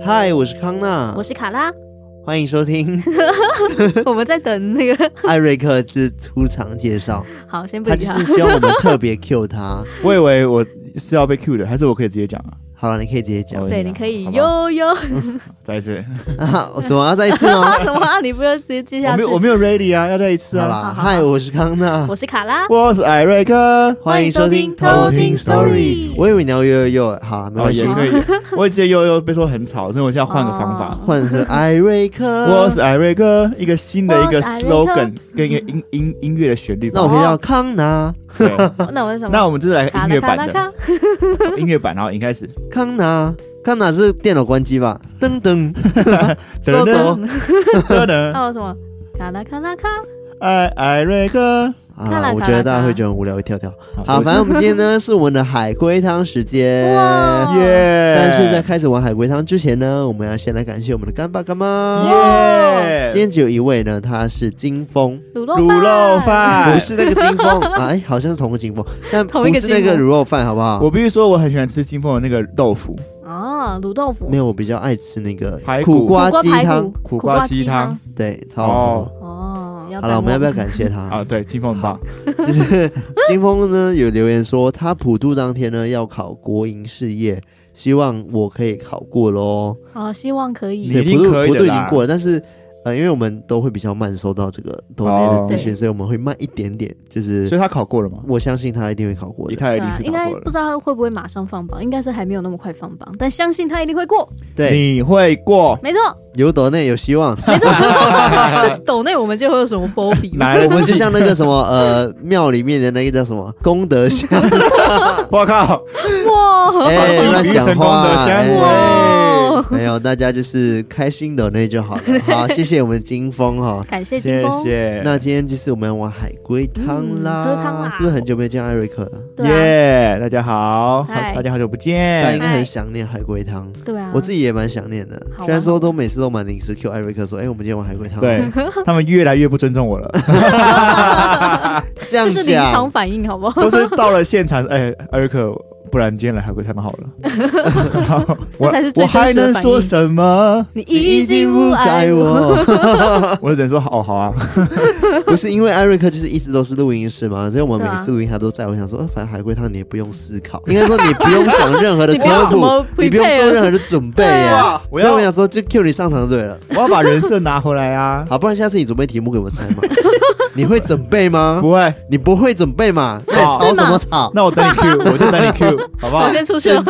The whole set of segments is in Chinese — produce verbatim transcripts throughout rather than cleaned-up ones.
嗨，我是康纳， 我是卡拉， 欢迎收听。 我们在等那个艾瑞克之出场介绍。 好，先不理他。他就是希望我们特别 Q 他。 我以为我是要被 Q 的，还是我可以直接讲啊？ 好了，你可以直接讲。 对，你可以悠悠。 再一次。 啊，什么要再一次吗？ 什么啊？你不要直接接下去。 我没有，我没有 ready 啊，要再一次啊。 好啦，嗨，我是康纳， 我是卡拉， 我是艾瑞克， 欢迎收听偷听 Story。 我以为你要悠悠悠，好了，没关系， 也可以。我直接悠悠被说很吵，所以我现在换个方法， 换成艾瑞克。 我是艾瑞克，一个新的一个 slogan 跟一个音音音乐的旋律。 那我可以叫康纳。 对， 那我是什么？ 那我们这是来音乐版的，音乐版，然后一开始康纳。康纳是电脑关机吧？噔噔， 噔噔噔噔。 那我什么？卡拉卡拉卡， 艾艾瑞克。 好啦，我觉得大家会觉得很无聊，会跳跳。好，反正我们今天呢是我们的海龟汤时间， 耶！ 但是在开始玩海龟汤之前呢，我们要先来感谢我们的干爸干妈， 耶！ 今天只有一位呢，他是金峰卤肉卤肉饭， 不是那个金峰啊，哎，好像是同个金峰，但不是那个卤肉饭，好不好？ 我必须说，我很喜欢吃金峰的那个豆腐。 哦，卤豆腐没有，我比较爱吃那个苦瓜鸡汤， 苦瓜鸡汤， 对，超好喝。 哦， 好了，我们要不要感谢他啊？对，金峰很棒。 就是金峰呢有留言说，他普渡当天呢要考国营事业，希望我可以考过咯。 哦，希望可以。 你一定可以的啦。 普渡已经过了，但是。呃，因为我们都会比较慢收到这个抖内的资讯，所以我们会慢一点点。就是， 所以他考过了吗？ 我相信他一定会考过的。 他一定是考过了。 应该不知道他会不会马上放榜，应该是还没有那么快放榜，但相信他一定会过。 对， 你会过， 没错。 有抖内有希望， 没错。抖内我们就会有什么波比？ 我们就像那个什么呃庙里面的那个叫什么功德箱。 我靠！ 哇！ 哎，乱讲话！ 哇！ 没有，大家就是开心抖内就好了。好，谢谢我们金峰哈， 感谢金峰。 谢谢。 那今天就是我们要玩海龟汤啦， 喝汤啦， 是不是很久没有见艾瑞克了？ 耶，大家好，大家好久不见， 大家应该很想念海龟汤。 对啊， 我自己也蛮想念的，虽然说都每次都蛮临时 Q 艾瑞克说，哎，我们今天玩海龟汤。 对，他们越来越不尊重我了。 这样讲， 这是临场反应，好不好？ 都是到了现场，哎，艾瑞克。不然今天来海龟汤好了。 这才是最真实的反应。 我还能说什么？ 你已经不爱我。 我就只能说哦，好啊。 不是因为艾瑞克就是一直都是录音师嘛，所以我们每次录音他都在。我想说，呃，反正海龟汤你也不用思考，应该说你不用想任何的科普，你不用做任何的准备啊。我要我想说，就 Q 你上场就对了。 我要把人设拿回来啊。 好，不然下次你准备题目给我们猜嘛。你会准备吗？ 不会， 你不会准备嘛？那你吵什么吵？ 那我等你 Q， 我就等你 Q， 好不好？ 我先出去了。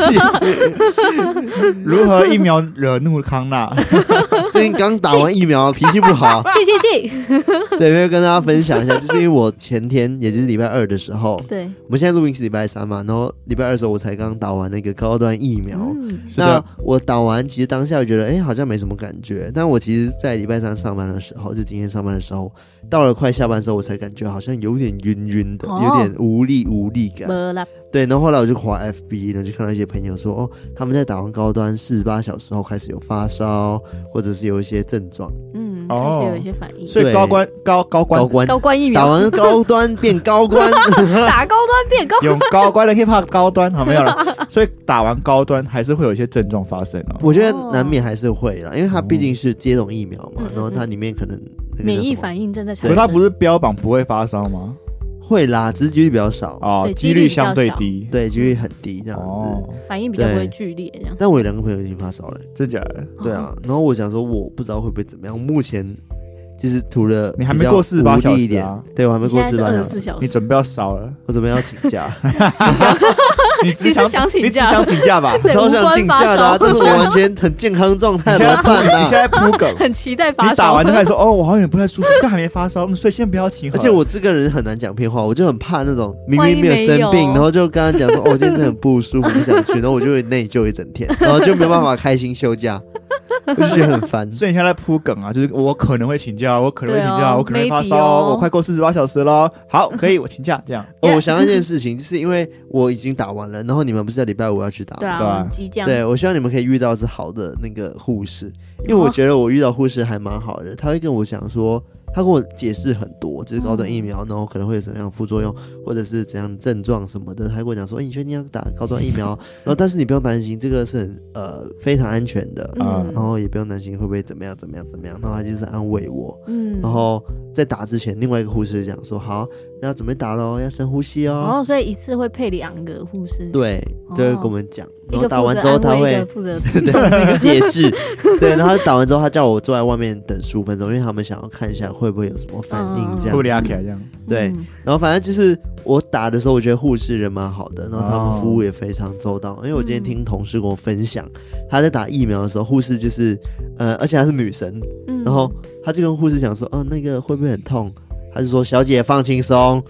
如何一秒惹怒康纳？ 最近刚打完疫苗，脾气不好。 气气气！ 对，没有跟大家分享一下，就是因为我前天，也就是礼拜二的时候， 对， 我们现在录音是礼拜三嘛，然后礼拜二的时候我才刚打完那个高端疫苗。 嗯、 那我打完，其实当下我觉得，哎，好像没什么感觉。但我其实，在礼拜三上班的时候，就今天上班的时候，到了快下班的时候，我才感觉好像有点晕晕的，有点无力无力感。对，然后后来我就滑 F B 呢，就看到一些朋友说，哦，他们在打完高端四十八小时后开始有发烧，或者是有一些症状， 嗯，开始有一些反应。 所以高官高高官高官高官疫苗打完高端变高官， 打高端变高， 有高官的可以怕高端，好没有了。所以打完高端还是会有一些症状发生哦。 我觉得难免还是会啦，因为它毕竟是接种疫苗嘛，然后它里面可能免疫反应正在产生。 可是它不是标榜不会发烧吗？ 会啦，只是几率比较少哦，几率相对低， 对，几率很低这样子，哦、 反应比较不会剧烈这样。 但我有两个朋友已经发烧了， 真假的？ 对啊，然后我想说，我不知道会不会怎么样，目前就是涂了， 你还没过四十八小时啊？ 对，我还没过四十八小时， 你准备要烧了？ 我准备要请假。 你只想想请假， 你只想请假吧？ 超想请假的、啊，但是我完全很健康状态，怎么办啊？ 你现在铺梗， 很期待发烧。 你打完就开始说，哦，我好像有点不太舒服，但还没发烧，所以先不要请。 而且我这个人很难讲骗话，我就很怕那种明明没有生病，然后就跟他讲说，哦，我今天真的很不舒服，不想去，然后我就会内疚一整天，然后就没有办法开心休假。我就觉得很烦， 所以你现在在铺梗啊，就是我可能会请假，我可能会请假， 哦、 我可能会发烧，哦、我快过四十八小时了，好，可以，我请假这样。 哦，我想到一件事情，就是因为我已经打完了，然后你们不是在礼拜五要去打吗？ 对啊，即将。 对，我希望你们可以遇到是好的那个护士，因为我觉得我遇到护士还蛮好的，他会跟我讲说， 他跟我解释很多，就是高端疫苗，然后可能会有什么样的副作用，或者是怎样的症状什么的。他跟我讲说，哎、欸，你确定要打高端疫苗？然后但是你不用担心，这个是很呃非常安全的，嗯，然后也不用担心会不会怎么样怎么样怎么样。然后他就是安慰我，嗯，然后在打之前，另外一个护士就讲说，好，要准备打咯，要深呼吸哦。 哦，所以一次会配两个护士， 对，就会跟我们讲。然后一个打完之后他会负责对解释，对，然后他打完之后他叫我坐在外面等十五分钟，因为他们想要看一下会不会有什么反应这样。 会拉起来这样。 对，然后反正就是我打的时候，我觉得护士人蛮好的，然后他们服务也非常周到。因为我今天听同事跟我分享，他在打疫苗的时候，护士就是呃，而且她是女生，然后他就跟护士讲说，哦，那个会不会很痛？他就说小姐放轻松。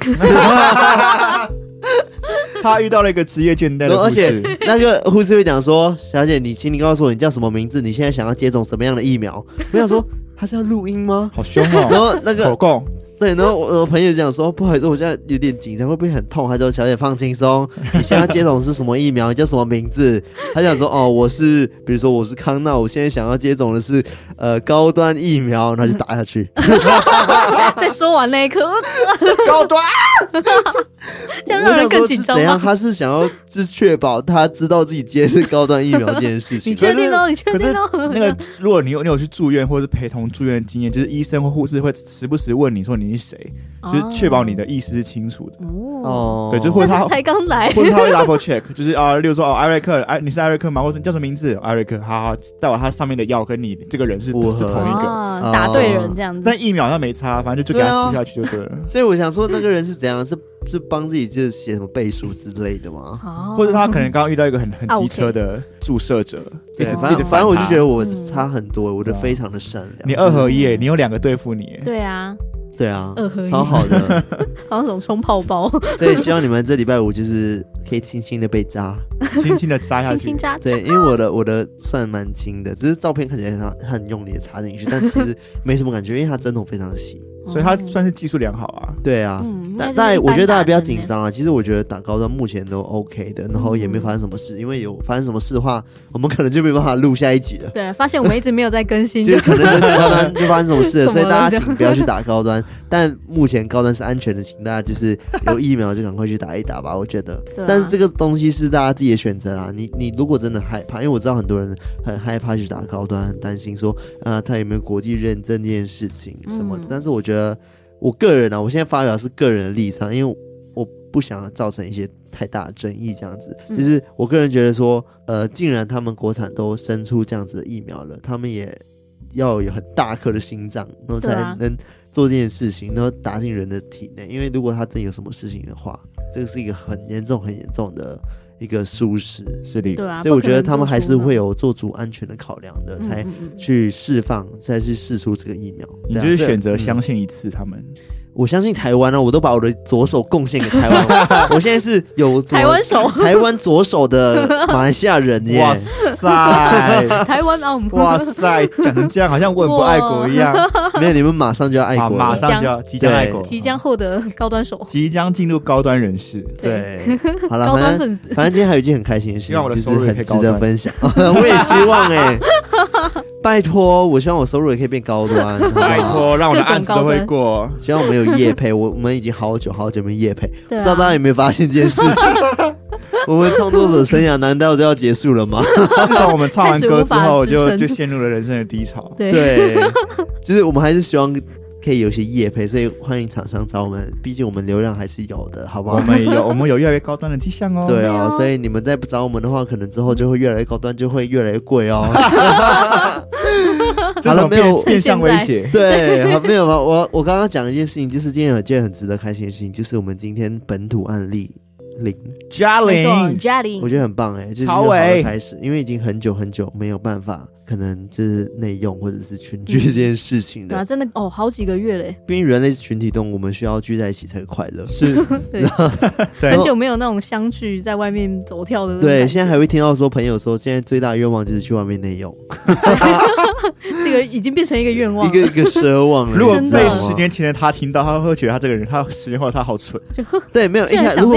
他遇到了一个职业倦怠的护士， 而且那个护士会讲说：“小姐，你请你告诉我你叫什么名字？你现在想要接种什么样的疫苗？”我想说他是要录音吗？ 好凶哦！ 然后那个口供， 对，然后我的朋友讲说：“不好意思，我现在有点紧张，会不会很痛？”他说：“小姐放轻松，你现在要接种是什么疫苗？你叫什么名字？”他讲说：“哦，我是，比如说我是康纳，我现在想要接种的是呃高端疫苗。”然后就打下去。 在说完那一刻， 高端。 这样让人更紧张吗？ 怎样？他是想要是确保他知道自己接的是高端疫苗这件事情。 你确定哦？你确定哦？ 可是那个，如果你有你有去住院或者是陪同住院的经验，就是医生或护士会时不时问你说你是谁，哦、就是确保你的意识是清楚的。哦，对，就或者他才刚来， 或者他会 double check， 就是啊，例如说哦，艾瑞克，哎，你是艾瑞克吗？或者你叫什么名字？艾瑞克，好好，代表他上面的药跟你这个人是是同一个， 哦、打对人这样子。 但疫苗他没差，反正就就给他注下去就对了。 所以我想说，那个人是怎样？是是帮自己就是写什么背书之类的吗？ 哦、 或者他可能刚刚遇到一个很很机车的注射者， 对，反正反正我就觉得我差很多，我就非常的善良。 你二合一耶，你有两个对付你。 对啊。 对啊， 二合一超好的， 好像什么冲泡包。 所以希望你们这礼拜五就是可以轻轻的被扎， 轻轻的扎下去， 轻轻扎。 对，因为我的我的算蛮轻的，只是照片看起来很很用力的插进去，但其实没什么感觉，因为它针头非常的细。 所以他算是技术良好啊。 对啊，嗯、但但我觉得大家不要紧张啊。其实我觉得打高端目前都 OK 的，然后也没发生什么事。因为有发生什么事的话，我们可能就没办法录下一集了。 对，发现我们一直没有在更新， 就可能就高端就发生什么事了，所以大家请不要去打高端。但目前高端是安全的，请大家就是有疫苗就赶快去打一打吧。我觉得，啊、但是这个东西是大家自己的选择啦。你你如果真的害怕，因为我知道很多人很害怕去打高端，很担心说啊、呃、他有没有国际认证这件事情什么的。嗯、但是我觉得。我个人啊，我现在发表是个人的立场，因为我不想造成一些太大的争议，这样子。嗯、就是我个人觉得说，呃，既然他们国产都生出这样子的疫苗了，他们也要有很大颗的心脏，然后才能做这件事情，然后打进人的体内。因为如果他真有什么事情的话，这个是一个很严重、很严重的一个疏失， 是的， 对啊， 所以我觉得他们还是会有做足安全的考量的，才去释放，再去释出这个疫苗。 你就是选择相信一次他们。 我相信台湾啊，我都把我的左手贡献给台湾。我现在是有台湾手， 台湾左手的马来西亚人耶！ 哇塞， 台湾啊！ 哇塞，讲成这样，好像我很不爱国一样。 没有，你们马上就要爱国， 马上就要即将爱国， 即将获得高端手， 即将进入高端人士。 对，好了，反正反正今天还有一件很开心的事情，就是很值得分享。我也希望哎。拜托，我希望我收入也可以变高端。 拜托，让我的案子都会过。 希望我们有业配，我我们已经好久好久没业配，不知道大家有没有发现这件事情？我们创作者生涯难道就要结束了吗？ 自从我们唱完歌之后，就就陷入了人生的低潮。 对， 对就是我们还是希望可以有些业配，所以欢迎厂商找我们，毕竟我们流量还是有的，好不好？ 我们有，我们有越来越高端的迹象哦。 对哦，所以你们再不找我们的话，可能之后就会越来越高端，就会越来越贵哦。 好了，没有变相威胁。 对，好，没有吧？我我刚刚讲一件事情，就是今天有一件很值得开心的事情，就是我们今天本土案例零嘉玲， 嘉玲， 我觉得很棒哎、欸，就是一个好的开始，因为已经很久很久没有办法，可能就是内用或者是群聚这件事情的。 对啊，真的哦，好几个月嘞。 毕竟人类是群体动物，我们需要聚在一起才会快乐。 是， 对，对很久没有那种相聚在外面走跳的那种。 对，现在还会听到说朋友说，现在最大的愿望就是去外面内用。 这个已经变成一个愿望了， 一个一个奢望了。 如果被十年前的他听到，他会觉得他这个人，他十年后他好蠢。 对，没有一开，如果我们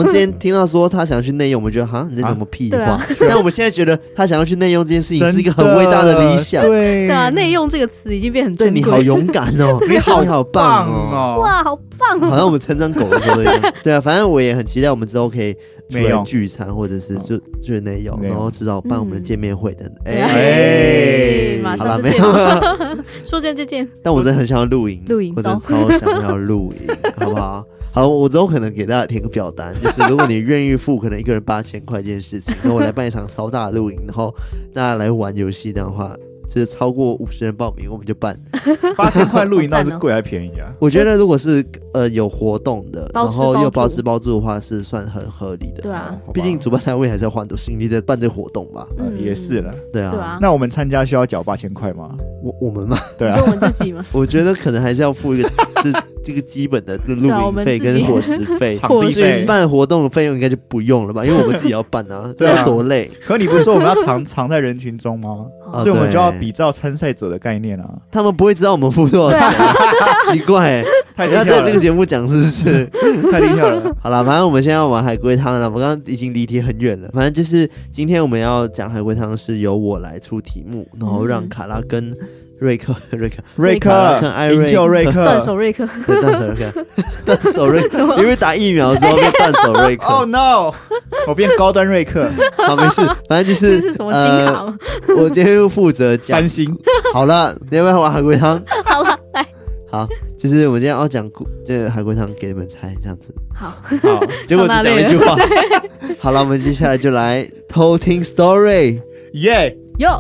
之前听到说他想要去内用，我们觉得哈，你这什么屁话？啊、但我们现在觉得他想要去内用这件事情是一个很伟大的理想。 对对啊，内用这个词已经变很珍贵。 对你好勇敢哦， 你好你好棒哦！ 哇，好棒哦！ 好像我们成长狗的时候的样子。对啊，反正我也很期待我们之后可以出来聚餐，或者是就就是内用，然后知道办我们的见面会等。哎、嗯欸，马上就见，说见就见。 但我真的很想要露营， 露营， 我真的超想要露营，好不好？好，我之后可能给大家填个表单，就是如果你愿意付可能一个人八千块这件事情，然后我来办一场超大的露营，然后大家来玩游戏的话，就是超过五十人报名，我们就办。 八千块露营倒是贵还便宜啊？ 我觉得如果是呃有活动的，然后又包吃包住的话，是算很合理的。 对啊， 毕竟主办单位还是要花很多心力在办这活动吧。 嗯，也是了。 对啊。 对啊。 那我们参加需要缴八千块吗？ 我我们吗？ 对啊。 就我们自己吗？ 我觉得可能还是要付一个这这个基本的露营费跟伙食费、 场地费。 办活动的费用应该就不用了吧？因为我们自己要办啊，对啊，多累。 可你不是说我们要藏藏在人群中吗？所以我们就要比照参赛者的概念啊。 他们不会知道我们付多少钱，奇怪，太厉害了！要在这个节目讲是不是？ 太厉害了！ 好了，反正我们现在要玩海龟汤了。我们刚刚已经离题很远了。反正就是今天我们要讲海龟汤，是由我来出题目，然后让卡拉跟瑞克、瑞克、 瑞克跟艾瑞、 瑞克、 断手瑞克、 对断手瑞克、断手瑞克，因为打疫苗之后变断手瑞克。 Oh no！ 我变高端瑞克。 好，没事，反正就是这是什么金卡吗？ 呃、我今天就负责讲三星。 好了，你要不要玩海龟汤？ 好了，来。 好，就是我们今天要讲这个海龟汤给你们猜，这样子。 好， 好，结果只讲了一句话。好了，我们接下来就来偷听 story， 耶哟。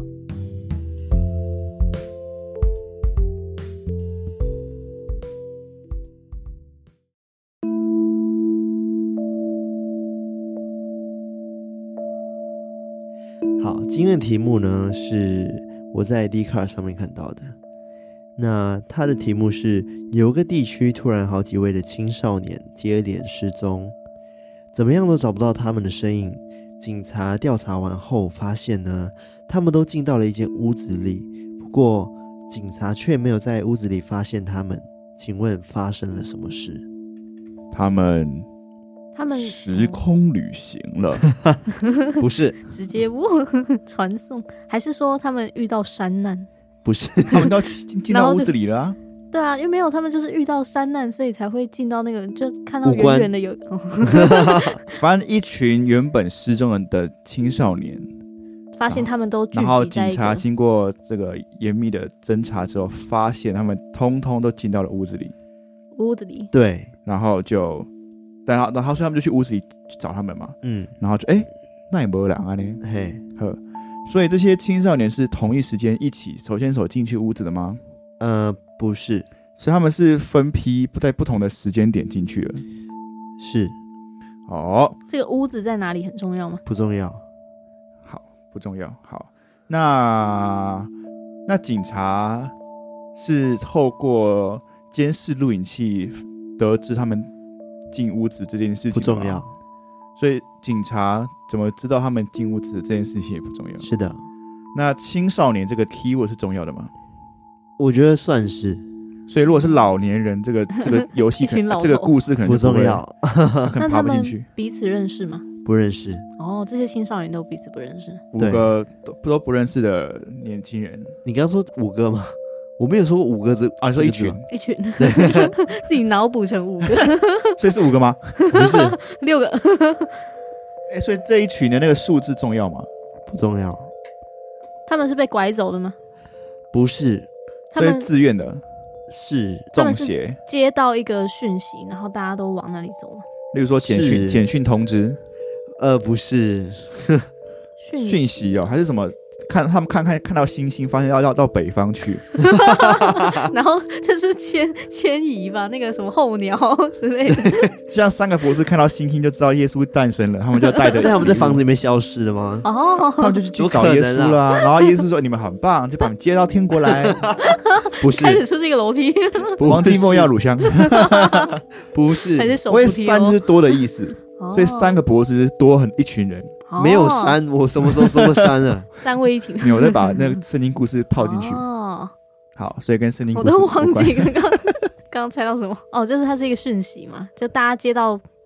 好，今天的题目呢是我在 Dcard 上面看到的。那它的题目是：有个地区突然好几位的青少年接连失踪，怎么样都找不到他们的身影。警察调查完后发现呢，他们都进到了一间屋子里，不过警察却没有在屋子里发现他们。请问发生了什么事？ 他们他们时空旅行了？ 不是， 直接传送，还是说他们遇到山难？ 不是， 他们都进进到屋子里了、啊。 对啊，因为没有他们就是遇到山难，所以才会进到那个，就看到远远的有。 反正一群原本失踪人的青少年， 发现他们都聚集在一个， 然后警察经过这个严密的侦查之后，发现他们通通都进到了屋子里。 屋子里， 对， 然后就，然后然后所以他们就去屋子里去找他们嘛。嗯，然后就哎，那也没人啊呢，嘿呵。所以这些青少年是同一时间一起手牵手进去屋子的吗？ 呃，不是， 所以他们是分批在不同的时间点进去了。 是， 哦， 这个屋子在哪里很重要吗？ 不重要。 好，不重要。好，那那警察是透过监视录影器得知他们进屋子这件事情不重要。 所以警察怎么知道他们进屋子这件事情也不重要。 是的。 那青少年这个 keyword 是重要的吗？ 我觉得算是。 所以如果是老年人，这个这个游戏这个故事可能就 不, 不重要， 可能爬不进去。 彼此认识吗？ 不认识。 哦，这些青少年都彼此不认识。 五个都都不认识的年轻人。 你刚刚说五个吗？我没有说过五个字啊，你说一群， 一群，自己脑补成五个， 所以是五个吗？ 不是， 六个。 哎、欸，所以这一群的那个数字重要吗？ 不重要。 他们是被拐走的吗？ 不是， 他们所以自愿的， 是中邪。 接到一个讯息，然后大家都往那里走。 例如说简讯，简讯通知。 呃，不是， 讯息哦，还是什么？看他们看看看到星星，发现要要到北方去， 然后这是迁迁移吧，那个什么候鸟之类的。 像三个博士看到星星就知道耶稣诞生了，他们就带着。 所以他们在房子里面消失了吗？ 哦， 他们就去去找耶稣了、啊，然后耶稣说：“你们很棒，就把你们接到天国来。”不是， 开始出这个楼梯。 黄金梦要乳香， 不是， 还是手扶梯、哦？因为三就是多的意思。哦、所以三个博士多很一群人、 哦、 没有三，我什么时候说过三了？ 三位一体。 没有，再把那个圣经故事套进去。哦，好，所以跟圣经故事我都忘记刚刚刚刚猜到什么哦，就是它是一个讯息嘛，就大家接到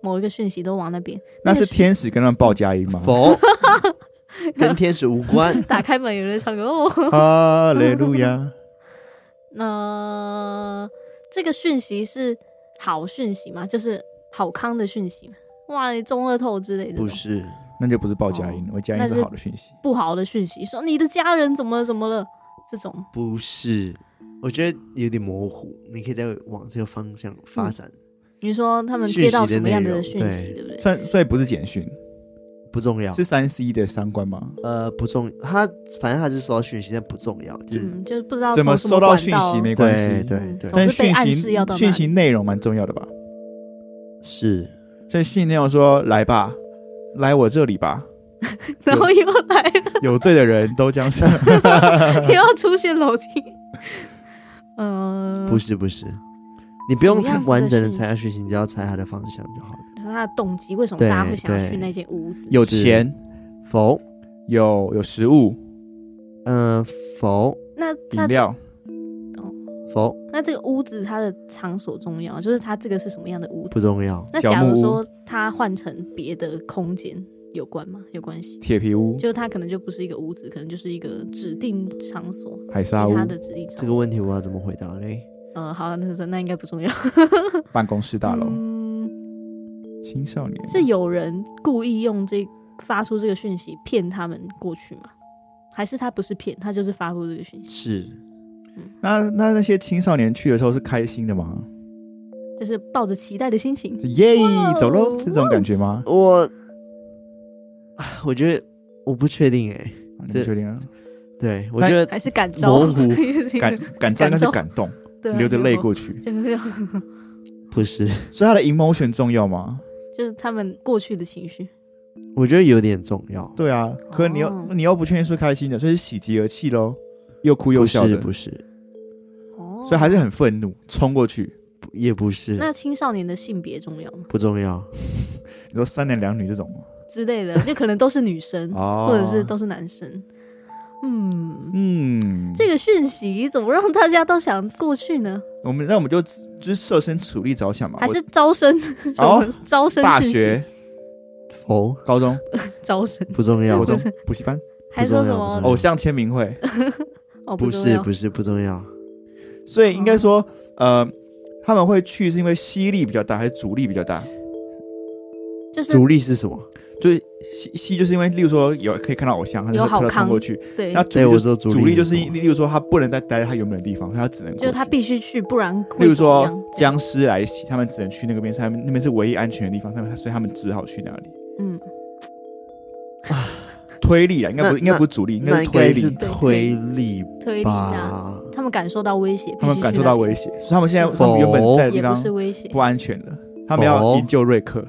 某一个讯息都往那边。 那是天使跟他们报佳音吗？ 否，跟天使无关。 打开门有人唱歌哦， 哈利路亚。 呃，这个讯息是好讯息吗？就是好康的讯息吗？哇，你中乐透之类的？ 不是， 那就不是报佳音，我、哦、佳音是好的讯息。 不好的讯息，说你的家人怎么了怎么了，这种不是，我觉得有点模糊，你可以再往这个方向发展。嗯、 你说他们接到什么样的讯息，对不对？ 所以所以不是简讯。 不重要， 是三 C 的相关吗？ 呃，不重，他反正他是收到讯息，但不重要，就是、 嗯、就是不知道怎么收到讯息没关系， 对对对， 但讯息讯息内容蛮重要的吧？ 是， 所以讯息内容说来吧，来我这里吧， 然后又来了， 有罪的人都将是又要出现楼梯，呃， 不是不是，你不用完整的猜他讯息，你只要猜他的方向就好了。 他的动机，为什么大家会想要去那间屋子？ 有钱， 否？ 有有食物， 嗯、呃，否？ 那饮料， 哦， 否？ 那这个屋子它的场所重要，就是它这个是什么样的屋子？ 不重要。 那假如说它换成别的空间，有关吗？有关系？ 铁皮屋， 就它可能就不是一个屋子，可能就是一个指定场所， 海沙屋。 其他的指定场所。 这个问题我要怎么回答嘞？ 呃，好，那是那应该不重要。 办公室大楼。 嗯青少年是有人故意用这发出这个讯息骗他们过去吗？还是他不是骗，他就是发布这个讯息？ 是， 嗯、那那那些青少年去的时候是开心的吗？ 就是抱着期待的心情， 耶，走喽，是这种感觉吗？ 我，我觉得我不确定哎、欸， 你不确定啊？ 对，我觉得还是感召， 模糊， 感感召应该是感动， 对、啊， 流着泪过去， 不是， 所以他的 emotion 重要吗？ 就是他们过去的情绪， 我觉得有点重要。 对啊，可是你又、哦、你又不确定是不是开心的，所以是喜极而泣咯，又哭又笑的， 不是，不是， 哦， 所以还是很愤怒，冲过去， 也不是。 那青少年的性别重要吗？ 不重要。 你说三男两女这种吗？ 之类的，就可能都是女生， 哦、 或者是都是男生。嗯嗯， 这个讯息怎么让大家都想过去呢？ 我们那我们就就是设身处地着想嘛， 还是招生？什么招生？ 大学、 哦， 高中招生不重要， 国中补习班， 还说什么偶像签名会？ 哦， 不是不是不重要。 所以应该说，呃，他们会去是因为吸力比较大，还是阻力比较大？ 就是阻力是什么？ 就是吸吸，就是因为例如说有可以看到偶像，他就特冲过去。 对， 那阻力、就是、 阻力就是例如说他不能再待在他原本的地方，他只能过去， 就是他必须去，不然例如说僵尸来袭，他们只能去那个边，他们那边是唯一安全的地方，他们所以他们只好去那里。 嗯， 啊，推力啊，应该不应该不是阻力，应该是推力， 推力推力啊，他们感受到威胁， 他们感受到威胁，所以他们现在他们原本在的地方也不是威胁， 不安全了，他们要营救瑞克。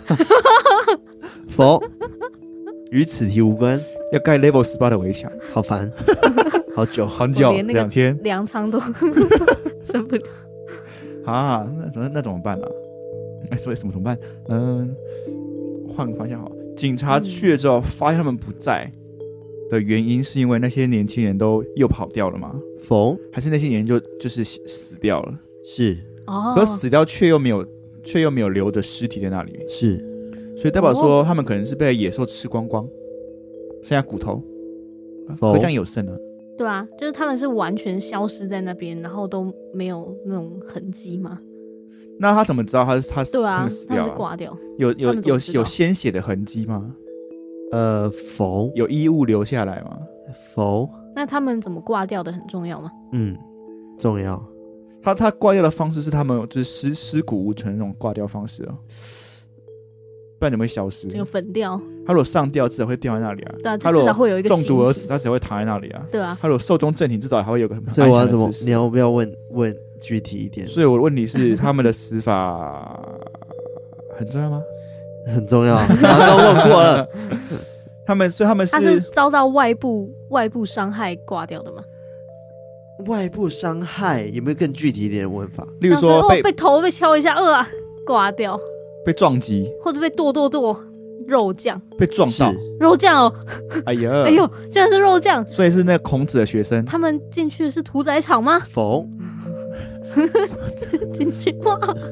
否，与此题无关。 要盖 level 十八的围墙， 好烦，好久， 很久，两天， 粮仓都升不了啊！那怎么那怎么办啊？哎，所以怎么怎么办？嗯，换个方向好。警察去了之后，发现他们不在的原因，是因为那些年轻人都又跑掉了吗？ 否， 还是那些年就就是死掉了？ 是哦， 可死掉却又没有。却又没有留着尸体在那里， 是， 所以代表说他们可能是被野兽吃光光，剩下骨头，可这样有剩啊？ 对啊，就是他们是完全消失在那边，然后都没有那种痕迹吗？ 那他怎么知道他是他对啊， 他们死掉了？ 他们是挂掉， 有有有有鲜血的痕迹吗？ 呃，否。 有衣物留下来吗？ 否。 那他们怎么挂掉的很重要吗？ 嗯，重要。 他他挂掉的方式是他们就是尸尸骨无存那种挂掉方式哦，不然怎么会消失？ 这个粉掉， 他如果上吊至少会掉在那里啊。 对啊，他至少会有一个中毒而死，他只会躺在那里啊。 对啊， 他如果寿终正寝，至少还会有个很安所以我要怎么？ 你要不要问问具体一点？ 所以我的问题是，他们的死法很重要吗？ 很重要，刚刚问过了。 他们所以他们是他是遭到外部外部伤害挂掉的吗？ 外部伤害有没有更具体一点的问法？ 例如说被、 哦、被头被敲一下，呃啊，挂掉； 被撞击， 或者被剁剁剁，肉酱被撞到， 肉酱哦！ 哎呀， 哎呦，居然是肉酱！ 所以是那个孔子的学生， 他们进去的是屠宰场吗？ 否， 进去哇！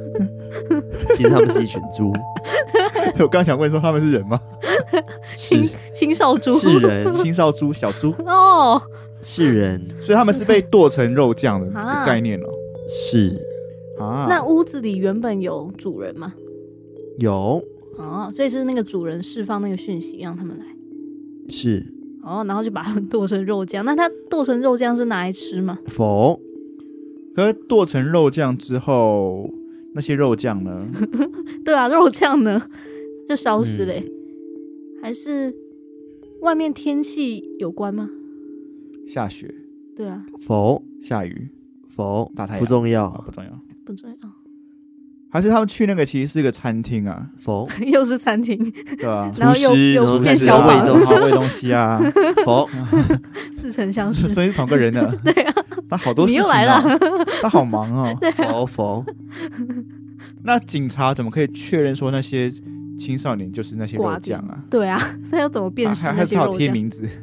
其实他们是一群猪， 我刚想问说他们是人吗？ 青青少猪是人， 青少猪、小猪， 哦， 是人， 所以他们是被剁成肉酱的啊概念哦。 是啊， 那屋子里原本有主人吗？ 有哦，所以是那个主人释放那个讯息让他们来。 是哦，然后就把它们剁成肉酱。那它剁成肉酱是拿来吃吗？ 否可是剁成肉酱之后，那些肉酱呢？ 对啊，肉酱呢就消失嘞、欸嗯。还是外面天气有关吗？ 下雪。 对啊。 否下雨。 否大太阳不重要、 哦，不重要， 不重要。 还是他们去那个其实是一个餐厅啊？ 否又是餐厅， 对啊， 然后又又变小小榜， 好喂东西啊， 否似曾相识， 所以是同个人的。 对啊， 他好多事情、啊， 你又来了， 他好忙哦。 对、啊， 否否。 那警察怎么可以确认说那些青少年就是那些肉酱啊？ 对啊，那要怎么辨识还那些肉酱？ 还贴名字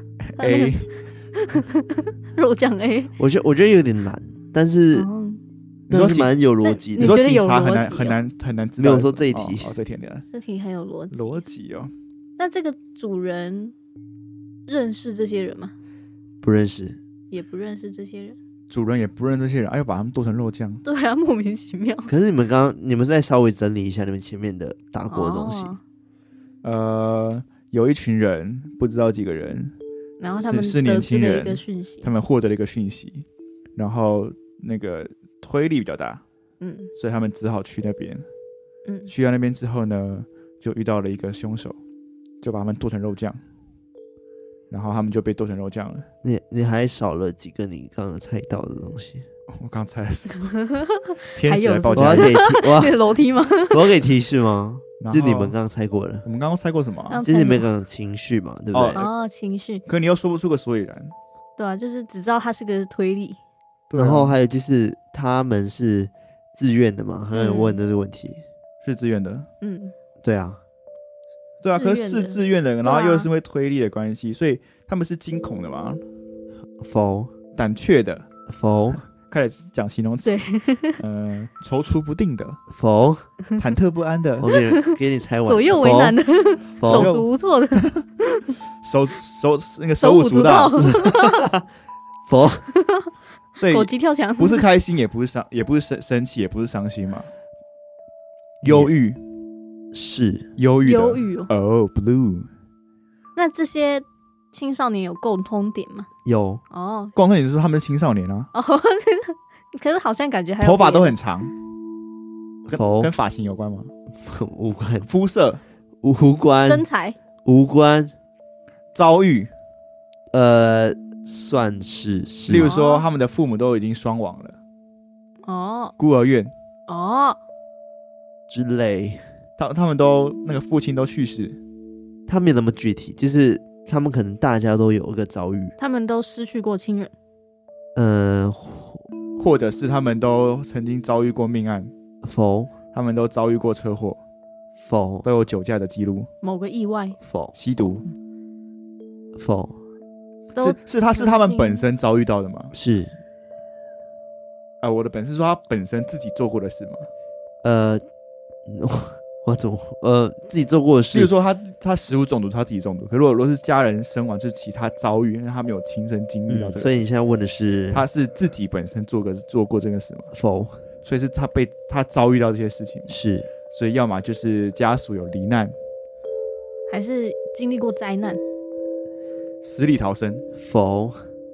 A 肉酱 A， 我觉得我觉得有点难，但是。 哦你说蛮有逻辑的， 你说警察很难哦很难很难知道。 没有说这一题， 哦，哦这题的， 这题很有逻辑。 逻辑哦。 那这个主人认识这些人吗？ 不认识， 也不认识这些人。 主人也不认识这些人，哎，又把他们剁成肉酱。 对啊，莫名其妙。 可是你们刚刚，你们再稍微整理一下你们前面的打过的东西。 哦、 呃，有一群人，不知道几个人， 然后他们是年轻人， 一个讯息， 他们获得了一个讯息，然后那个。推力比较大， 嗯， 所以他们只好去那边， 嗯， 去到那边之后呢，就遇到了一个凶手，就把他们剁成肉酱，然后他们就被剁成肉酱了。 你你还少了几个你刚刚猜到的东西？ 我刚猜的是天使来报我要家， 给我要楼梯吗？ 我要给提示吗？这你们刚刚猜过了。 我们刚刚猜过什么、啊？ 这是你们刚刚情绪嘛，对不对？ 哦，情绪。 可你又说不出个所以然。 对啊，就是只知道它是个推力。 啊、 然后还有就是他们是自愿的嘛？很有人问这个问题、嗯， 是自愿的。 嗯， 对啊， 对啊，可是是自愿的，然后又是因为推力的关系，所以他们是惊恐的嘛？ 否， 胆怯的。 否， 开始讲形容词。 对， 呃，踌躇不定的。 否， 忐忑不安的。 我给你给你猜完。 左右为难的，手足无措的， 手手那个手舞足蹈。 否。 所以狗急跳墙， 不是开心，也不是伤，也不是生生气，也不是伤心嘛。忧郁是忧郁的， 忧郁哦。 Oh, blue。 那这些青少年有共通点吗？ 有哦， 共通点就是他们是青少年啊。 哦，可是好像感觉还有头发都很长， 跟跟发型有关吗？ 无关。 肤色无关。 身材无关。 遭遇呃。算是是， 例如说他们的父母都已经双亡了， 哦， 孤儿院哦之类， 他他们都那个父亲都去世， 他没有那么具体，就是他们可能大家都有一个遭遇， 他们都失去过亲人， 呃， 或者是他们都曾经遭遇过命案， 否， 他们都遭遇过车祸， 否， 都有酒驾的记录， 某个意外， 否， 吸毒， 否。 是是他是他们本身遭遇到的吗？ 是， 呃，我的本是说他本身自己做过的事吗？ 呃，我怎么呃自己做过的事？ 比如说他他食物中毒，他自己中毒。可如果如果是家人身亡，就是其他遭遇，因为他没有亲身经历到这个、 嗯。所以你现在问的是， 他是自己本身做过做过这个事吗？ 否。 所以是他被他遭遇到这些事情。 是。 所以要么就是家属有罹难， 还是经历过灾难。 死里逃生， 否，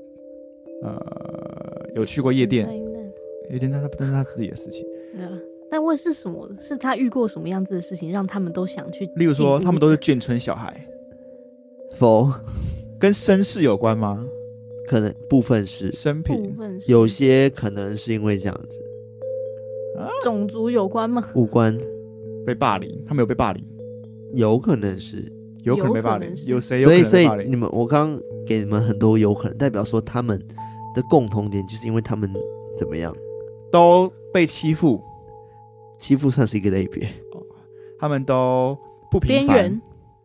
呃，有去过夜店，夜店那那是他自己的事情。 对啊，但问是什么？是他遇过什么样子的事情，让他们都想去？ 例如说，他们都是眷村小孩。 否， 跟身世有关吗？ 可能部分是生平， 有些可能是因为这样子。 啊、种族有关吗？ 无关。 被霸凌，他们有被霸凌， 有可能是。 有可能被霸凌，有谁有可能被霸凌？ 所以，所以你们，我刚刚给你们很多有可能，代表说他们的共同点就是因为他们怎么样， 都被欺负， 欺负算是一个类别， 哦、他们都不平凡， 边缘，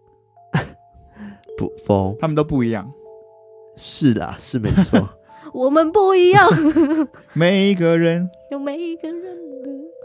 不否， 他们都不一样， 是啦，是没错， 我们不一样， 每一个人有每一个人的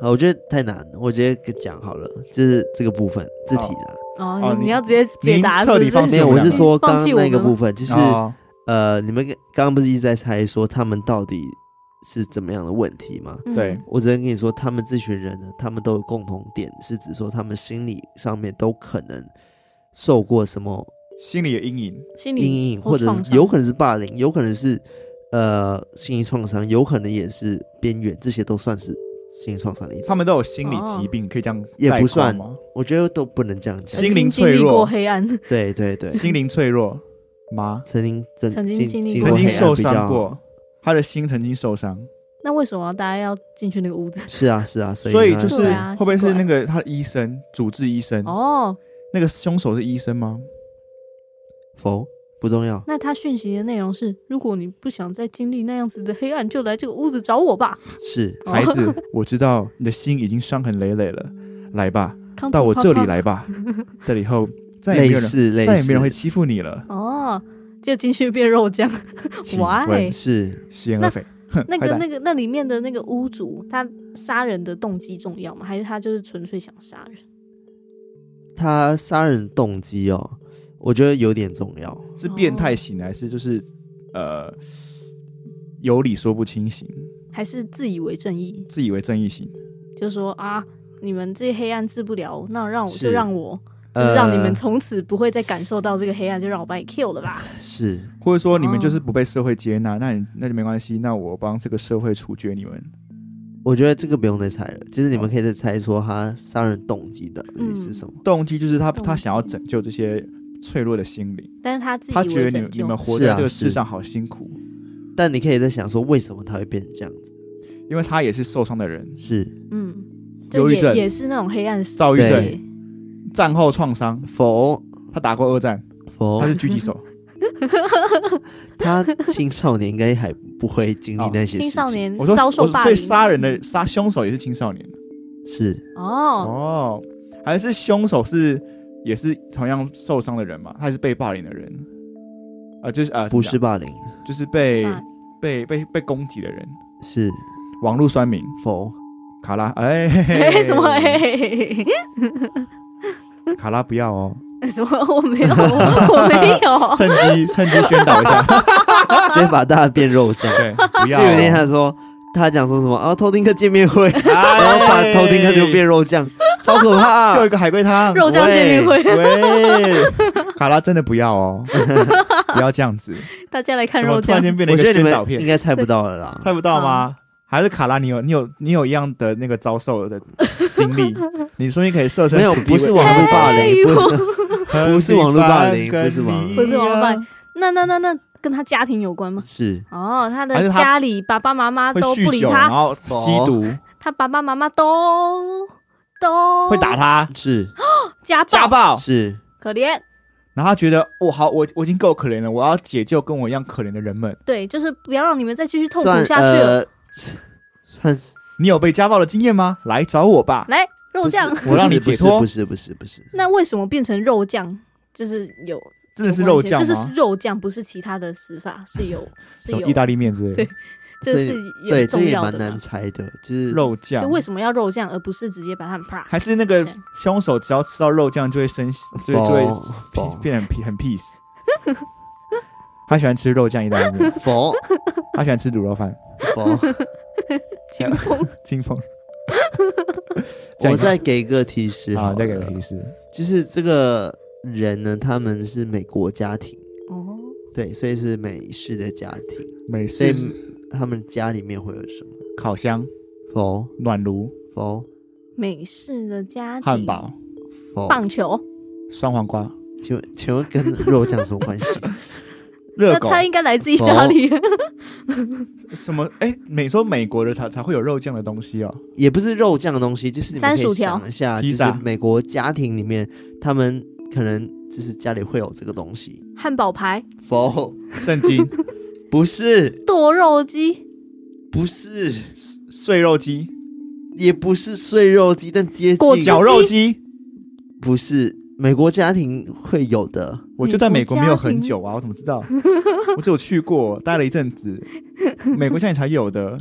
我觉得太难了，我直接讲好了，就是这个部分字体啦。 哦， 哦你你要直接解答是不是？ 您彻底放弃没有，我是说刚刚放弃我们吗那个部分，就是、 哦呃，你们刚刚不是一直在猜说他们到底是怎么样的问题吗？ 嗯对， 我只能跟你说，他们这群人呢，他们都有共同点，是指说他们心理上面都可能受过什么心理的阴影， 心理阴影，或者创伤是有可能是霸凌，有可能是呃心理创伤，有可能也是边缘，这些都算是心理创伤的一种。 他们都有心理疾病，可以这样也不概括算吗？ 我觉得都不能这样讲。 心灵曾经经历脆弱过黑暗， 对对对， 心灵脆弱吗？ 曾经曾曾经经经历经过黑暗曾经受比较伤过，他的心曾经受伤， 那为什么大家要进去那个屋子？ 是啊是啊，所以呢所以就是对啊会不会奇怪是那个他的医生，主治医生？ 哦， 那个凶手是医生吗？ 否不重要。 那他讯息的内容是：如果你不想再经历那样子的黑暗，就来这个屋子找我吧。 是哦孩子，我知道你的心已经伤痕累累了，来吧， Come to 到我这里 Papa 来吧，这里以后再也没类有人， 似类似， 再也没人会欺负你了。 哦，就进去变肉酱。 请 Why？ 问是食言而肥，哼那个坏蛋那个那里面的那个屋主，他杀人的动机重要吗？还是他就是纯粹想杀人？ 他杀人动机哦，我觉得有点重要。 是变态型的还是就是呃有理说不清型， 还是自以为正义？ 自以为正义型？ 就说啊，你们这些黑暗治不了，那让我是就让我，就呃是让你们从此不会再感受到这个黑暗，就让我把你 kill 了吧。 是或者说你们就是哦不被社会接纳，那你那就没关系，那我帮这个社会处决你们。 我觉得这个不用再猜了，就是你们可以再猜说他杀人动机的嗯是什么。 动机就是他动机他想要拯救这些脆弱的心灵， 但是他自他以觉得你们你为拯救们活是啊在这个世是上好辛苦， 但你可以在想说，为什么他会变成这样子？ 因为他也是受伤的人， 是嗯，就忧郁症也也是那种黑暗躁郁症对战后创伤， 否他打过二战， 否他是狙击手。 他青少年应该还不会经历那些事情。 青少年我说， 遭受我所以霸凌杀人的杀凶手也是青少年是哦， 哦，还是凶手是也是同样受伤的人嘛？他还是被霸凌的人啊、呃，就是呃， 不是霸凌？ 就是被霸被被被攻击的人， 是网络酸民否卡拉，哎、嘿嘿哎什么哎卡拉不要哦， 什么我没有我没有， 趁机趁机宣导一下， 直接把大家变肉酱？ 对，不就要、哦， 有点他说他讲说什么啊，偷听课见面会， 哎然后把偷听课就变肉酱，超可怕、 就一个海龟汤， 肉酱见面会， 喂，卡拉真的不要哦，不要这样子， 大家来看怎么肉酱。 突然间变成一我觉得你个宣导片？ 们应该猜不到了啦。 猜不到吗？还是卡拉，你有你有你有一样的那个遭受的经历，你说你可以设身没有， 处地不是网络霸凌，不是不是网络霸凌，不是网， 不是网络霸凌，那那那那跟他家庭有关吗？ 是哦，他的还是他家里爸爸妈妈会都不酗酒，然理他， 后吸毒， 他爸爸妈妈都都会打他， 是家暴， 家暴， 是， 可怜。 然后他觉得我、哦、好，我我已经够可怜了，我要解救跟我一样可怜的人们。 对，就是不要让你们再继续痛苦算下去了。 呃，算你有被家暴的经验吗？来找我吧， 来，肉酱。 我让你解脱不是不是不是， 那为什么变成肉酱？就是有真的是肉酱吗？ 就是是肉酱，不是其他的死法，是有是有什么意，大利面之类的对这是对， 有这也重要的嘛蛮难？猜的，就是肉酱就。为什么要肉酱，而不是直接把他们啪？ 还是那个这样凶手只要吃到肉酱就会生，就会就会否否变得很很 peace。他喜欢吃肉酱意大利面， 否他喜欢吃卤肉饭。 否， 清风清风， 我再给一个提示好啊， 了再给个提示， 就是这个人呢，他们是美国家庭， 哦， 对，所以是美式的家庭， 美所以式他们家里面会有什么？ 烤箱、 否暖炉、 否美式的家庭， 汉堡、 否， 棒球， 酸黄瓜、 请问请问跟肉酱什么关系？ 热狗， 那他应该来自意大利。 什么？哎，美说美国的才才会有肉酱的东西哦。 也不是肉酱的东西，就是你们可以沾薯条想一下，就是披萨美国家庭里面，他们可能就是家里会有这个东西。 汉堡排、 否， 圣经、 不是， 剁肉鸡、 不是， 碎肉鸡、 也不是碎肉鸡，但接近， 果汁绞肉鸡。 不是美国家庭会有的。 我就在美国没有很久啊，我怎么知道？我只有去过，待了一阵子，美国家庭才有的。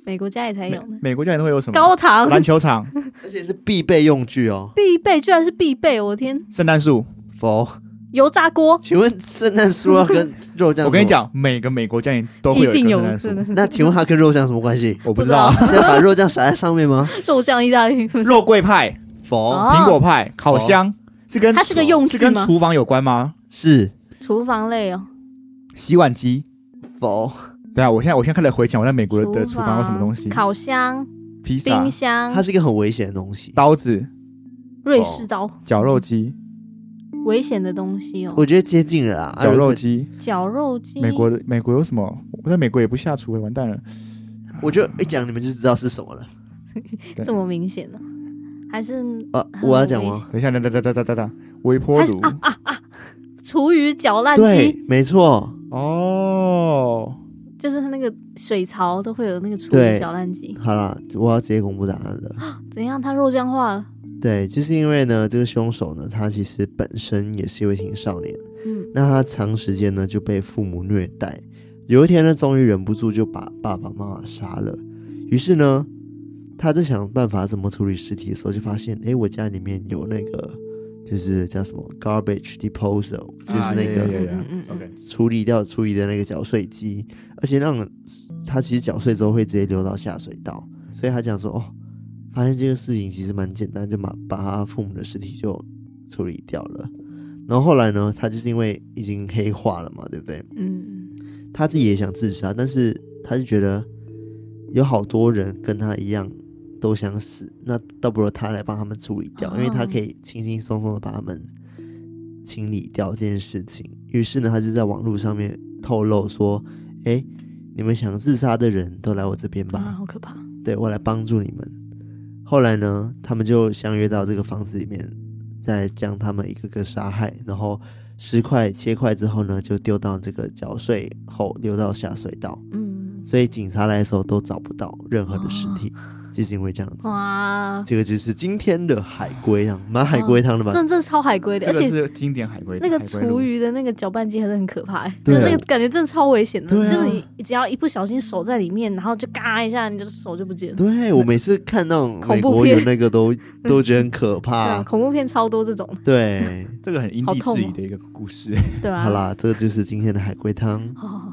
美国家里才有呢。 美国家里都会有什么？ 高堂篮球场， 而且是必备用具哦。 必备，居然是必备！我的天， 圣诞树。 否， 油炸锅。 请问圣诞树要跟肉酱？ 我跟你讲，每个美国家庭都会有一一定有个圣诞树。 真的是那请问它跟肉酱什么关系？ 我不知道。 要把肉酱撒在上面吗？ 肉酱意大利面。 肉桂派、 否， 哦苹果派、烤箱是跟它是个用是具吗？ 跟厨房有关吗？ 是厨房类哦。 洗碗机。 否， 对啊，我现在我现在开始回想我在美国的厨房有什么东西。 烤箱、 披萨、 冰箱， 它是一个很危险的东西。 刀子、 瑞士刀， 绞肉机。 危险的东西哦。 我觉得接近了啦。 绞肉机。 绞肉机。 美国的美国有什么？我在美国也不下厨，完蛋了。 我就一讲你们就知道是什么了。 这么明显呢？还是啊，我要讲吗？ 等一下，等等等等等等等，微波炉啊啊啊！厨余搅烂对机，， 没错。 哦， 就是它那个水槽都会有那个厨余对搅烂机。 好啦，我要直接公布答案了。 怎样？它肉酱化了？ 对，就是因为呢，这个凶手呢，他其实本身也是一位青少年， 嗯， 那他长时间呢就被父母虐待，有一天呢，终于忍不住就把爸爸妈妈杀了。于是呢，他在想办法怎么处理尸体的时候，就发现，哎，我家里面有那个就是叫什么 garbage disposal， 就是那个啊yeah, yeah, yeah. 嗯嗯嗯 OK 处理掉处理的那个搅碎机，而且让他其实搅碎之后会直接流到下水道，所以他讲说，哦，发现这个事情其实蛮简单，就把把他父母的尸体就处理掉了。然后后来呢，他就是因为已经黑化了嘛，对不对？ 嗯， 他自己也想自杀，但是他就觉得有好多人跟他一样都想死，那倒不如他来帮他们处理掉， 哦因为他可以轻轻松松的把他们清理掉这件事情。于是呢，他就在网络上面透露说，哎，你们想自杀的人都来我这边吧， 啊，好可怕。 对，我来帮助你们。后来呢，他们就相约到这个房子里面，再将他们一个个杀害，然后尸块切块之后呢，就丢到这个搅碎后流到下水道。 嗯， 所以警察来的时候都找不到任何的尸体，就是因为这样子。 哇， 这个就是今天的海龟汤，蛮海龟汤的吧？ 真真超海龟的，而且这个是经典海龟。 那个海龟路厨余的那个搅拌机还是很可怕、欸， 对啊就是那个感觉真的超危险的， 对啊就是你只要一不小心手在里面，然后就嘎一下，你就手就不见了。 对，我每次看到恐怖片美国有那个都都觉得很可对啊， 怕。 恐怖片超多这种， 对， 这个很因地好痛哦制宜的一个故事。 对吧、啊？ 好啦，这个就是今天的海龟汤。 哦，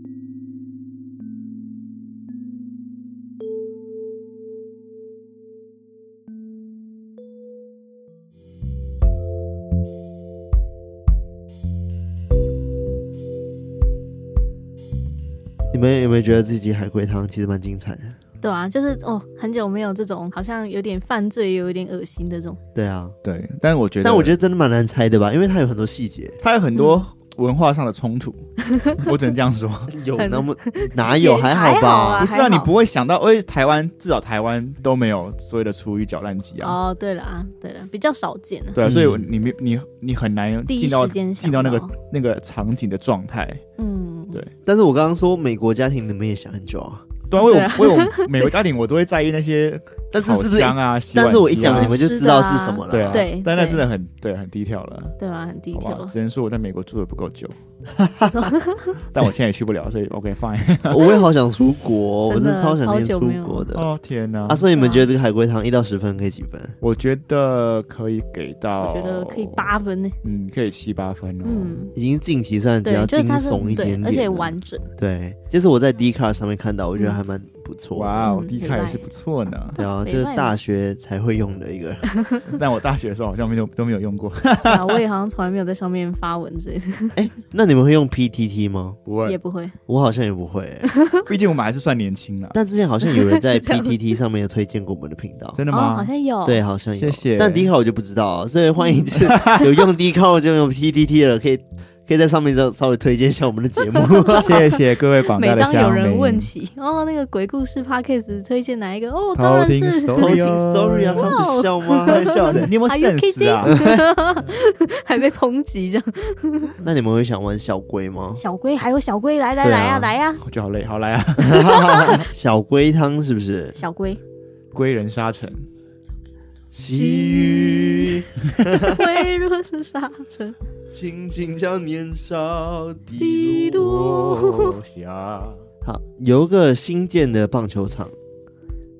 你们有没有觉得自己海龟汤其实蛮精彩的？ 对啊，就是哦，很久没有这种好像有点犯罪，有一点恶心的这种。 对啊， 对，但是我觉得， 但我觉得真的蛮难猜的吧，因为它有很多细节。 它有很多文化上的冲突，我只能这样说。 有很那么哪有？ 也还还好吧啊。 不是啊， 还好你不会想到，哎，台湾至少台湾都没有所谓的厨余搅烂机啊。 哦，对了啊，对了，比较少见啊。 对啊， 嗯所以你你你你很难第一进到时间想进到那个到那个场景的状态。 嗯， 对但是我刚刚说美国家庭，你们也想很久啊。 对啊，为对啊我为我美国家庭，我都会在意那些烤但是是不是一？ 箱啊，洗碗但是我一机啊讲你们就知道是什么了。 对啊， 对对但那真的很对，很低调了。 对吧？很低好吧， 调。 只能说我在美国住的不够久，但我现在也去不了，所以 OK fine。 我也好想出国，我真的真的超想念出超久没有国的。 哦天哪！ 啊，所以你们觉得这个海龟汤一到十分可以几分？ 我觉得可以给到， 我觉得可以，八分呢。 嗯，可以七八分哦。 嗯， 已经近期算比对较，惊就是它是悚一点点， 对而且完整。 对，就是我在 Dcard 上面看到，我觉得还蛮不错的。 哇哦， 嗯低卡也是不错呢。 对啊， 北外这是大学才会用的一个。 但我大学的时候好像没有都没有用过， 对啊，我也好像从来没有在上面发文之类的， 哎，那你们会用 P T T 吗？ 不会， 也不会。 我好像也不会欸， 毕竟我们还是算年轻啦。 但之前好像有人在这样 P T T 上面有推荐过我们的频道。 哦， 真的吗？ 好像有。 对，好像有。 谢谢但 Dcard 我就不知道啊，所以欢迎就是有用 Dcard 就用 P T T 了，可以可以在上面稍稍微推荐一下我们的节目。 谢谢各位广每大的乡当有人民。 问起哦，那个鬼故事 podcast 推荐哪一个？哦，当然偷听是偷听 story story 啊，他不笑吗？ 太笑的，你有没有 Are you sense 啊？ 还被抨击这样。 那你们会想玩小龟吗？ 小龟还有小龟，来来对啊来啊来啊！ 我觉得好累，好来啊！ 小龟汤是不是？ 小龟， 归人沙城， 细雨微弱是沙尘。 轻轻将年少滴滴落。 落下。 好，有一个新建的棒球场，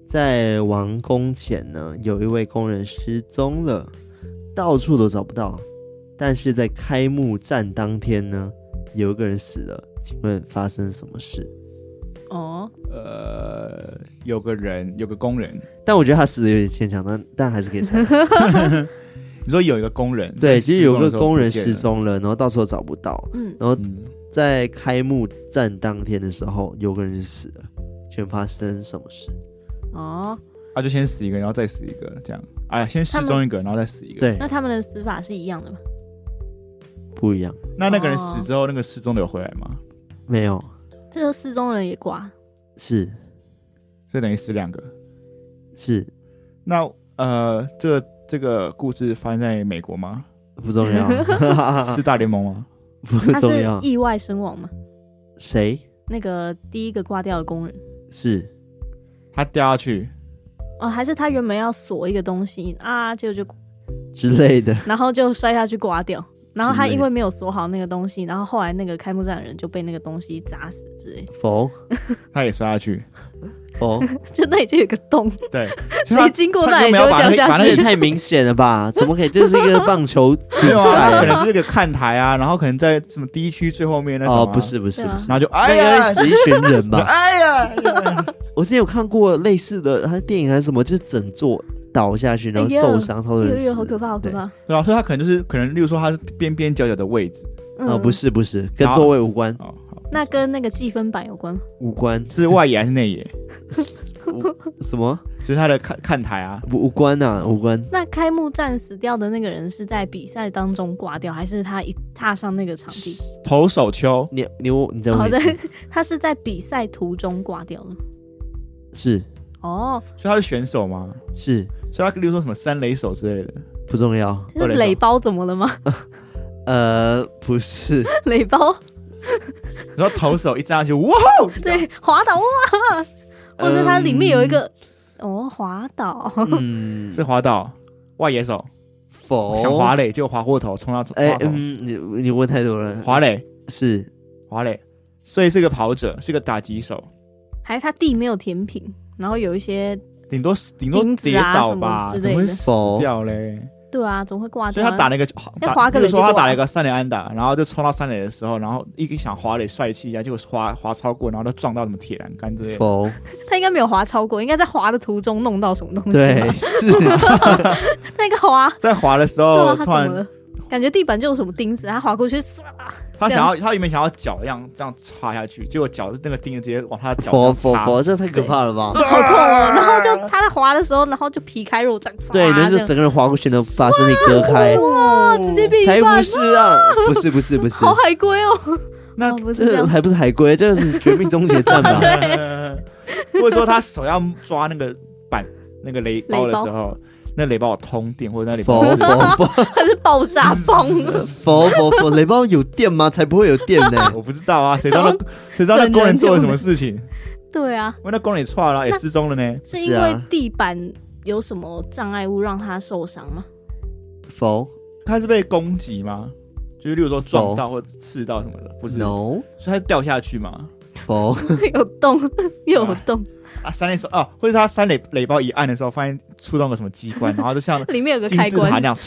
在完工前呢，有一位工人失踪了，到处都找不到。但是在开幕战当天呢，有一个人死了，请问发生什么事？ 哦， 呃，有个人，有个工人， 但我觉得他死的有点牵强，但但还是可以猜。 你说有一个工人， 对，其实有个工人失踪了，然后到处都找不到， 嗯， 然后在开幕战当天的时候，有个人是死了，请问发生什么事？ 哦， 他、啊、就先死一个，然后再死一个，这样，哎呀，先失踪一个，然后再死一个。 对， 那他们的死法是一样的吗？ 不一样。 那那个人死之后，哦、那个失踪的有回来吗？ 没有。 这就失踪人也挂。 是。 所以等于死两个。 是。 那呃，这个这个故事发生在美国吗？ 不重要。 是大联盟吗？ 不重要。 他是意外身亡吗？ 谁？ 那个第一个挂掉的工人。 是。 他掉下去。 哦，还是他原本要锁一个东西啊，结果就之类的， 然后就摔下去挂掉。然后他因为没有锁好那个东西，然后后来那个开幕战的人就被那个东西砸死之类的。 否， 他也摔下去。 否， 就那里就有个洞。 对， 所以经过那里就会掉下去。 那也太明显了吧？怎么可以？这是一个棒球比赛、 啊，可能就是一个看台啊，然后可能在什么第一区最后面那种、啊。 哦，不是不是不是， 然后就哎呀， 是一群人吧？ 哎呀， 我之前有看过类似的，他电影还是什么，就是整座倒下去，然后受伤，超多人死。 有有好可怕，好可怕。 对啊，所以他可能就是可能，例如说他是边边角角的位置。 嗯、哦，不是不是，跟座位无关。 哦，好。 那跟那个计分板有关吗？ 无关， 是外野还是内野？ 什么？ 就是他的看看台啊， 无关啊，无关。 那开幕战死掉的那个人是在比赛当中挂掉，还是他一踏上那个场地？ 投手丘， 你你你在问？ 他是在比赛途中挂掉的。 是。 哦， 所以他是选手吗？ 是。 所以他例如说什么三垒手之类的， 不重要。 是垒包怎么了吗？ 呃，不是。 垒包。 然后投手一站上去，哇！ 对，滑倒哇！或者它里面有一个、嗯、哦，滑倒， 嗯， 是滑倒，外野手， 否想滑垒，结果滑过头冲到头。哎、欸， 嗯，你你问太多了。 滑垒是滑垒，所以是个跑者，是个打击手， 还是他地没有填平，然后有一些顶多顶多跌倒吧， 之类的， 怎么会死掉嘞？ 对啊，总会挂掉。 所以他打了一个， 要滑个垒， 说他打了一个三垒安打，然后就冲到三垒的时候，然后一个想滑垒帅气一下，结果滑滑超过，然后就撞到什么铁栏杆之类的。 否， 他应该没有滑超过，应该在滑的途中弄到什么东西。 对，是那个滑在滑的时候，突然感觉地板就有什么钉子，他滑过去， 他想要他原本想要脚这样这样插下去，结果脚那个钉子直接往他的脚上插。否否否，这太可怕了吧！ 好痛哦！然后就他在滑的时候，然后就皮开肉绽。 对，就是整个人滑过去，能把身体割开。 哇，直接变一半。 才不是啊！不是不是不是。 好海龟哦！ 那不是这样， 还不是海龟，这个是绝命终结战吧？ 或者说他手要抓那个板那个垒包的时候。那垒包有通电，或者那垒包它是爆炸棒。 否否否，垒包有电吗？才不会有电呢！ 我不知道啊，谁知道那谁知道那工人做了什么事情？ 对啊， 因为那工人也错了，也失踪了呢。 是因为地板有什么障碍物让他受伤吗？ 否， 他是被攻击吗？就是例如说撞到或刺到什么的，不是 ？No， 所以他是掉下去吗？ 否， 有洞，又有洞。 啊，三垒手哦，或者是他三垒垒包一按的时候，发現触动了什么机关，然后就像里面有个开关那样。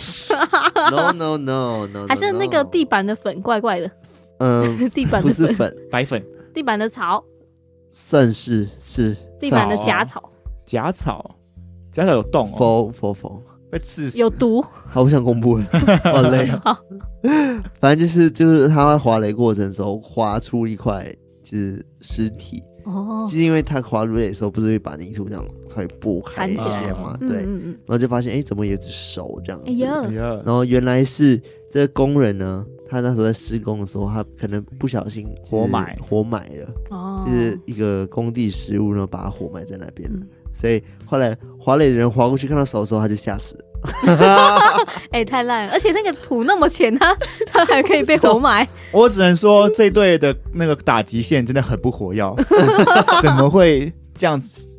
No no no no， 还是那个地板的粉怪怪的。 嗯， 地板的粉不是粉， 白粉。 地板的草， 算是是。 地板的假草， 假草，假草有洞哦。 否否否， 被刺死。 有毒。 好，不想公布了，好累。好，反正就是就是他滑垒过程的时候，滑出一块就是尸体。哦，就是因为他滑入垒的时候，不是会把泥土这样才拨开一些嘛？对，嗯嗯、然后就发现，哎、欸，怎么有只手这样子？哎呀，然后原来是这个工人呢，他那时候在施工的时候，他可能不小心活埋， 活埋了，哦，就是一个工地失误，然后把他活埋在那边了。嗯、所以后来滑垒的人滑过去看到手的时候，他就吓死了。 哎、欸，太烂了！而且那个土那么浅，他他还可以被活埋。 我只能说，这队的那个打击线真的很不活跃，怎么会这样子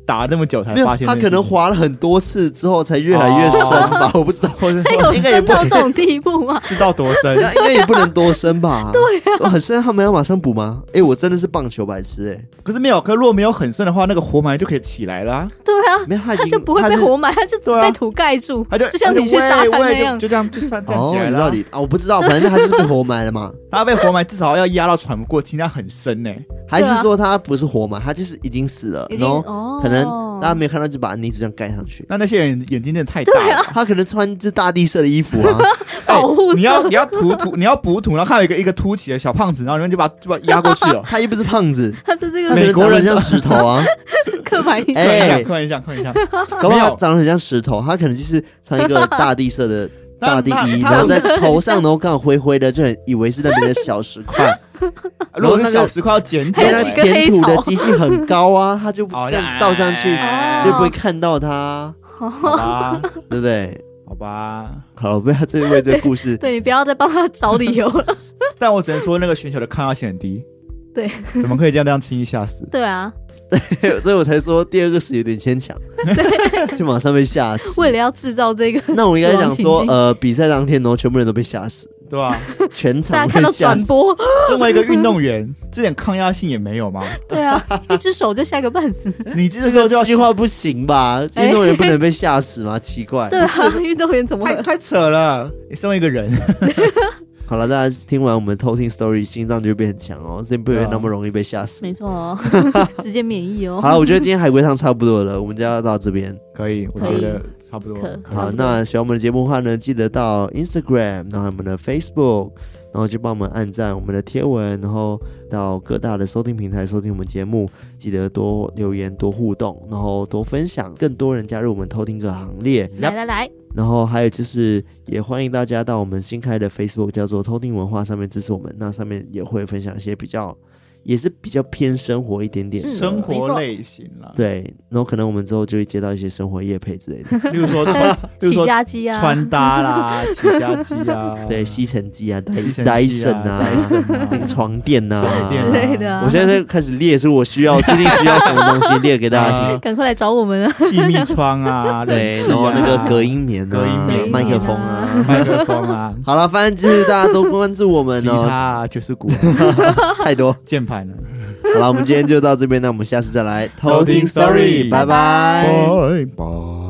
打那么久才没有发现他可能滑了很多次之后才越来越深吧， 哦、 我不知道， 他有深到这种地步吗？ 是到多深？ 应该也不能多深吧？对啊，很深他们要马上补吗？哎、欸，我真的是棒球白痴哎、欸。 可是没有，可是如果没有很深的话，那个活埋就可以起来了、啊。 对啊， 没有他他就不会被活埋，他就只被土盖住， 他就就像你去沙滩那样， 就这样就站站起来了、 哦。到底啊，我不知道，反正他就是被活埋了嘛。 他被活埋至少要压到喘不过气，那很深哎、欸。 还是说他不是活埋，他就是已经死了，然后可能大家没有看到，就把泥土这样盖上去。 那那些人眼睛真的太大了， 啊、 他可能穿一只大地色的衣服啊， 保护、 欸。你要你要涂土，你要补土，然后看到一个一个凸起的小胖子，然后你们就把就把压过去了。 他又不是胖子， 他是这个美国人像石头啊， 刻板印象。 哎，刻板印象，刻板印象， 搞不好长得很像石头，他可能就是穿一个大地色的大地衣，然后在头上然后刚好灰灰的，就很以为是那边的小石块。 如果那个小石块要捡起来， 填土的机器很高啊，他就这样倒上去， 哦、 就不会看到他， 好吧， 对不对？ 好吧， 好了，不要再为这个故事， 对你不要再帮他找理由了。 但我只能说，那个选手的抗压性很低。 对， 怎么可以这样这样轻易吓死？ 对啊， 对，所以我才说第二个死有点牵强，就马上被吓死。 为了要制造这个， 那我应该讲说，呃，比赛当天呢，全部人都被吓死。 对吧、啊？ 全场大家看到转播， 身为一个运动员，这点抗压性也没有吗？ 对啊，一只手就吓个半死。 你这时候就要计划不行吧？运动员不能被吓死吗？奇怪。 对啊，运动员怎么太太扯了？你身为一个人。 好了，大家听完我们偷听 story， 心脏就变很强哦，所以不会那么容易被吓死。 没错哦，直接免疫哦。 好了，我觉得今天海龟汤差不多了，我们就要到这边。 可以，我觉得差不多。 好，那喜欢我们的节目的话呢，记得到 Instagram， 然后我们的 Facebook， 然后就帮我们按赞我们的贴文，然后到各大的收听平台收听我们节目，记得多留言、多互动，然后多分享，更多人加入我们偷听者行列。 来来来。 然后还有就是，也欢迎大家到我们新开的 Facebook 叫做偷听文化上面支持我们，那上面也會分享一些比较，也是比较偏生活一点点的、 嗯、生活类型啦。 对，然后可能我们之后就会接到一些生活业配之类的， 例如说穿，例如说起家机啊， 穿搭啦，起家机啊， 对，吸尘机啊， 戴戴森啊，那个床垫啊之类的、啊。 我现在开始列出我需要最近需要什么东西，列给大家听。 赶快来找我们啊！ 气密窗啊， 对，然后那个隔音棉啊， 隔音棉、 麦克风啊， 麦克风啊。 好了，反正就是大家都关注我们哦， 吉他、爵士鼓， 太多键盘了。 好了，我们今天就到这边，那我们下次再来偷听 story， 拜拜。 拜拜。